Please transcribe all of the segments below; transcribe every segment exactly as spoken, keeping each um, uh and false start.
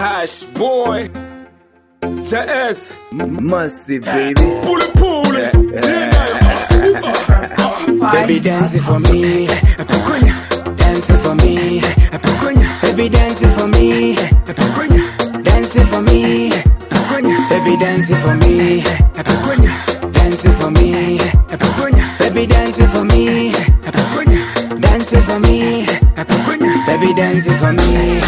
Hash boy. J S Massive baby. Pull it, pull it. Baby dancing for me, dancing for me, baby dancing for me, dancing for me, baby dancing for me, dancing for me, baby dancing for me, dancing for me, baby dancing for me.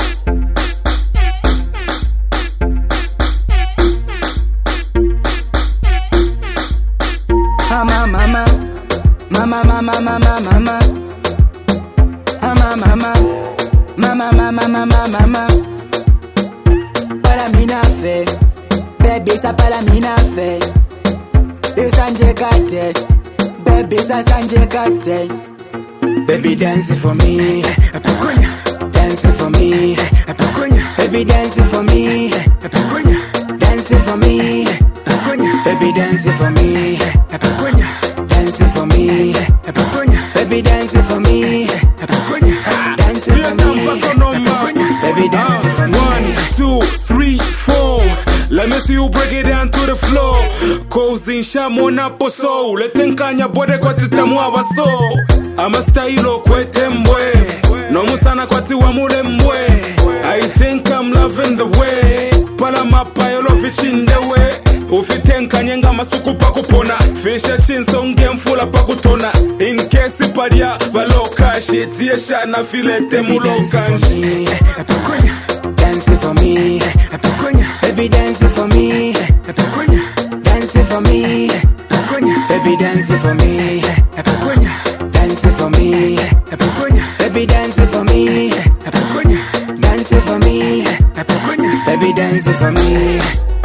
Mama, mama, mama, mama, mama, mama, mama, mama, mama, mama, mama, mama. Para mí nafe, baby sa para mí nafe. Isanje cartel, baby sa sanje cartel. Baby dancing for me, dancing for me, baby dancing for me, dancing for me, baby dancing for me. Dancing for me, baby dancing for me, dancing for me, baby dancing for me. One, two, three, four. Let me see you break it down to the floor. Cozy shamona poso. Letenkanya bode kwa titamu abaso. Ama style kwete mbwe. No musana kwa tiwa mure mbwe. I think I'm loving the way. Pala mapa yolo fichindewe. Ufitenka nyenga masuku pakupona. Fisha chinsonge mfula pakutona. In case padia baloka shit yesha na filete muloka. Dancing for me, baby dancing for me, dancing for me, baby dancing for me, dancing for me, baby dancing for me, dancing for me, baby dancing for me.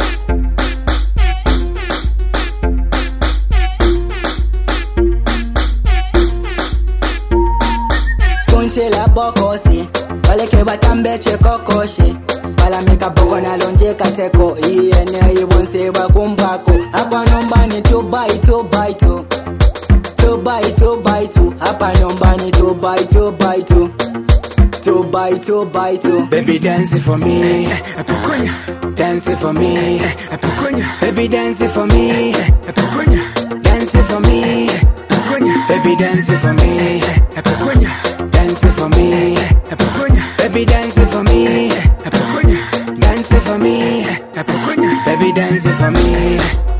Fonse la bokosi, wale ke batambe che kokoshi. Pala meka boko na lonje kateko, iene ibonse bakumbako. Hapa nombani two by two by two, two by two by two. Hapa nombani two by two by two, two by two by two. Baby dancing for me, dancing for me, baby dancing for me, dancing for me, baby dancing for me, dancing for me, baby dancing for me, dancing for me, baby dancing for me.